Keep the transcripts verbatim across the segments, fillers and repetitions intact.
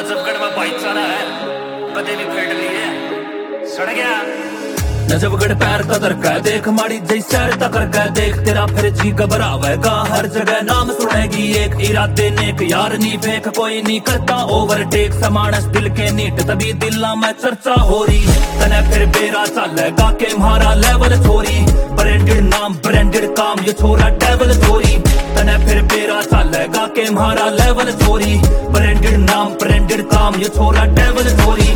नजफगढ़ में भाईचारा है, कदे भी फेट लिए सड़ गया। नजफगढ़ पैर कदर का देख माड़ी जई सैर तकर का देख तेरा फिर जी घबरावेगा हर जगह नाम सुनेगी एक इरादे नेक यार नी फेक कोई नहीं करता ओवरटेक समानस दिल के नीट तभी दिल्ला में चर्चा हो रही तने फिर बेरा चलेगा के मारा लेवल छोरी ब्रांडेड नाम ब्रांडेड काम ये छोरा डेवल छोरी तने फिर बेरा चलेगा के मारा लेवल छोरी ब्रांडेड नाम ब्रांडेड काम ये छोरा डेवल छोरी।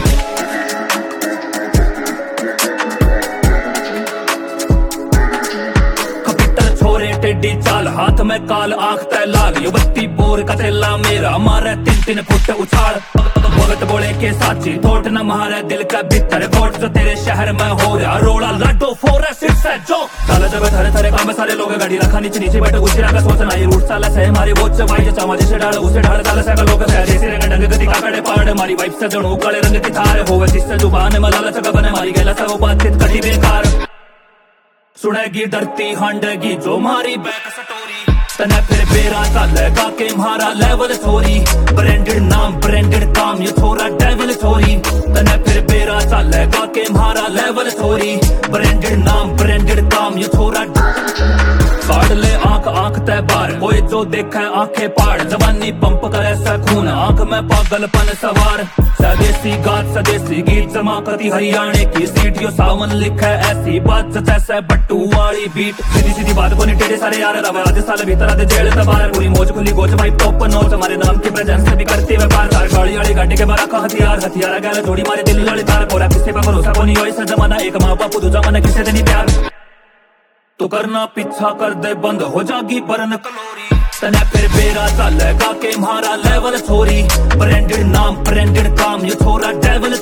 टेडी चाल हाथ में काल आंख तय लाल युवती बोर का तेला मेरा मारे तीन तीन फुट उछाल भगत बोले के साची थोट न मारे दिल का भीतर वोट जो तेरे शहर में हो रहा रोला लड्डो फोर सिक्स है जो साला जब थरे थरे काम सारे लोग गाड़ी रखा नीचे नीचे बैठे उसी रंग सोचना ये रूट साला से हमारी वोट से वाई चामा जैसे डाल उसे डाल साला से लोग जैसे रंग डंग गति का कड़े पाड़ मारी वाइफ से जणू काले रंग की थार होवे जिससे जुबान में लालच का बने मारी गेला से वो बातचीत कटी बेकार सुनेगी डरती हांडेगी जो मारी बैक सटोरी तने फिर बेरा चलेगा के मारा लेवल छोरी ब्रांडेड नाम ब्रांडेड काम ये छोरा डेवल छोरी तने फिर बेरा चलेगा के मारा लेवल छोरी ब्रांडेड नाम ब्रांडेड काम ये छोरा काट ले आंख आंख तय बार कोई जो देखे आंखें पाड़ जवानी पंप करे सा खून आंख में पागलपन सवार स्वदेशी गात स्वदेशी गीत जमा कती हरियाणे की सीट यो सावन लिखे ऐसी बात जैसे बट्टू वाली बीट सीधी सीधी बात को नहीं टेढ़े सारे यार रवा आधे साल भीतर आधे जेल तबार पूरी मौज खुली गोच भाई टॉप नोच हमारे नाम की प्रेजेंस से भी करते व्यापार कार गाड़ी वाली गाड़ी के बारा का हथियार हथियार गैर जोड़ी मारे दिल वाली तार कोरा किसी पे भरोसा को नहीं हो ऐसा जमाना एक माँ बाप दूजा मन किसे देनी प्यार तो करना पीछा कर दे बंद हो जागी बरन कलोरी तने फिर बेरा चलेगा के मारा लेवल छोरी ब्रांडेड नाम ब्रांडेड काम ये छोरा डेवल